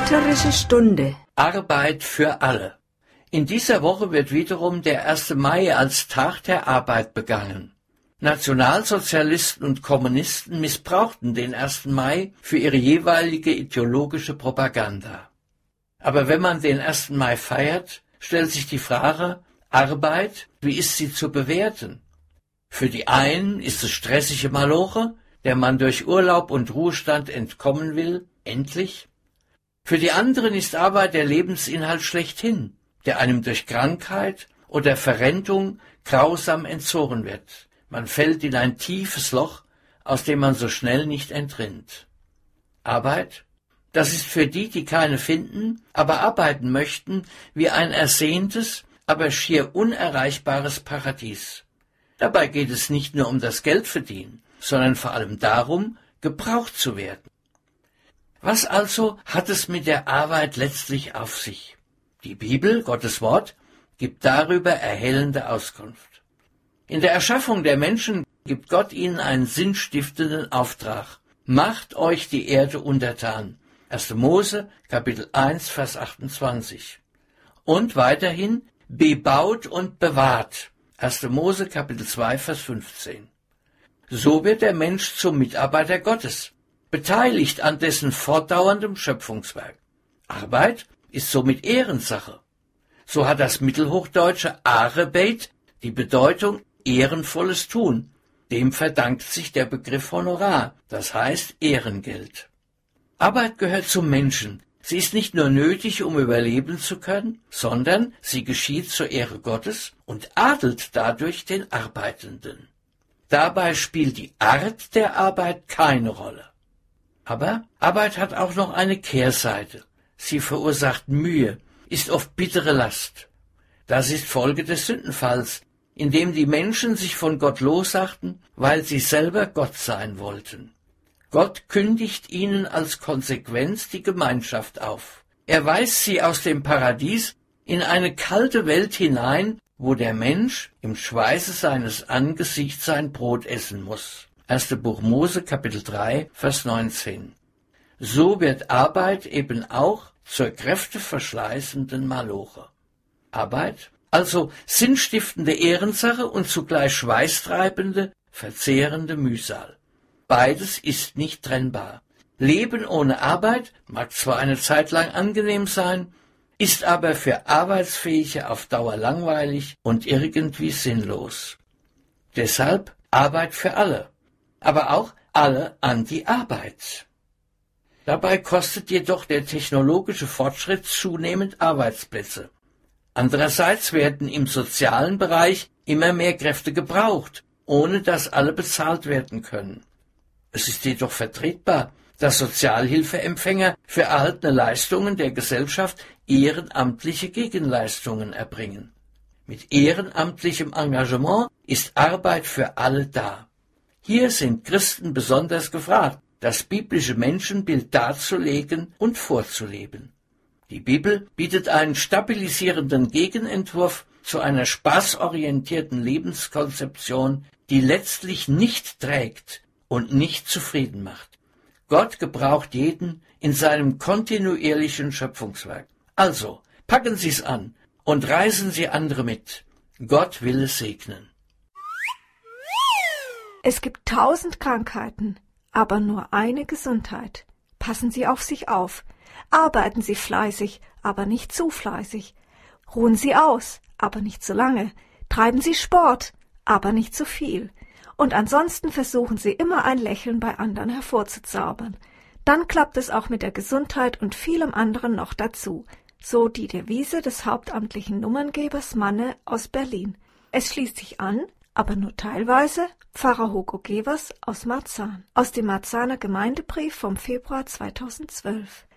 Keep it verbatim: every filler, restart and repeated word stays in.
Lutherische Stunde. Arbeit für alle. In dieser Woche wird wiederum der erste Mai als Tag der Arbeit begangen. Nationalsozialisten und Kommunisten missbrauchten den ersten Mai für ihre jeweilige ideologische Propaganda. Aber wenn man den ersten Mai feiert, stellt sich die Frage, Arbeit, wie ist sie zu bewerten? Für die einen ist es stressige Maloche, der man durch Urlaub und Ruhestand entkommen will, endlich. Für die anderen ist Arbeit der Lebensinhalt schlechthin, der einem durch Krankheit oder Verrentung grausam entzogen wird. Man fällt in ein tiefes Loch, aus dem man so schnell nicht entrinnt. Arbeit, das ist für die, die keine finden, aber arbeiten möchten, wie ein ersehntes, aber schier unerreichbares Paradies. Dabei geht es nicht nur um das Geldverdienen, sondern vor allem darum, gebraucht zu werden. Was also hat es mit der Arbeit letztlich auf sich? Die Bibel, Gottes Wort, gibt darüber erhellende Auskunft. In der Erschaffung der Menschen gibt Gott ihnen einen sinnstiftenden Auftrag. Macht euch die Erde untertan. erster Mose, Kapitel eins, Vers achtundzwanzig. Und weiterhin, bebaut und bewahrt. erster Mose, Kapitel zwei, Vers fünfzehn. So wird der Mensch zum Mitarbeiter Gottes, beteiligt an dessen fortdauerndem Schöpfungswerk. Arbeit ist somit Ehrensache. So hat das mittelhochdeutsche Arebeit die Bedeutung ehrenvolles Tun. Dem verdankt sich der Begriff Honorar, das heißt Ehrengeld. Arbeit gehört zum Menschen. Sie ist nicht nur nötig, um überleben zu können, sondern sie geschieht zur Ehre Gottes und adelt dadurch den Arbeitenden. Dabei spielt die Art der Arbeit keine Rolle. Aber Arbeit hat auch noch eine Kehrseite. Sie verursacht Mühe, ist oft bittere Last. Das ist Folge des Sündenfalls, in dem die Menschen sich von Gott lossachten, weil sie selber Gott sein wollten. Gott kündigt ihnen als Konsequenz die Gemeinschaft auf. Er weist sie aus dem Paradies in eine kalte Welt hinein, wo der Mensch im Schweiße seines Angesichts sein Brot essen muss. erster Buch Mose, Kapitel drei, Vers neunzehn. So wird Arbeit eben auch zur kräfteverschleißenden Maloche. Arbeit, also sinnstiftende Ehrensache und zugleich schweißtreibende, verzehrende Mühsal. Beides ist nicht trennbar. Leben ohne Arbeit mag zwar eine Zeit lang angenehm sein, ist aber für Arbeitsfähige auf Dauer langweilig und irgendwie sinnlos. Deshalb Arbeit für alle, aber auch alle an die Arbeit. Dabei kostet jedoch der technologische Fortschritt zunehmend Arbeitsplätze. Andererseits werden im sozialen Bereich immer mehr Kräfte gebraucht, ohne dass alle bezahlt werden können. Es ist jedoch vertretbar, dass Sozialhilfeempfänger für erhaltene Leistungen der Gesellschaft ehrenamtliche Gegenleistungen erbringen. Mit ehrenamtlichem Engagement ist Arbeit für alle da. Hier sind Christen besonders gefragt, das biblische Menschenbild darzulegen und vorzuleben. Die Bibel bietet einen stabilisierenden Gegenentwurf zu einer spaßorientierten Lebenskonzeption, die letztlich nicht trägt und nicht zufrieden macht. Gott gebraucht jeden in seinem kontinuierlichen Schöpfungswerk. Also, packen Sie es an und reißen Sie andere mit. Gott will es segnen. Es gibt tausend Krankheiten, aber nur eine Gesundheit. Passen Sie auf sich auf. Arbeiten Sie fleißig, aber nicht zu fleißig. Ruhen Sie aus, aber nicht zu lange. Treiben Sie Sport, aber nicht zu viel. Und ansonsten versuchen Sie immer ein Lächeln bei anderen hervorzuzaubern. Dann klappt es auch mit der Gesundheit und vielem anderen noch dazu. So die Devise des hauptamtlichen Nummerngebers Manne aus Berlin. Es schließt sich an, aber nur teilweise, Pfarrer Hugo Gewers aus Marzahn, aus dem Marzahner Gemeindebrief vom Februar zweitausendzwölf.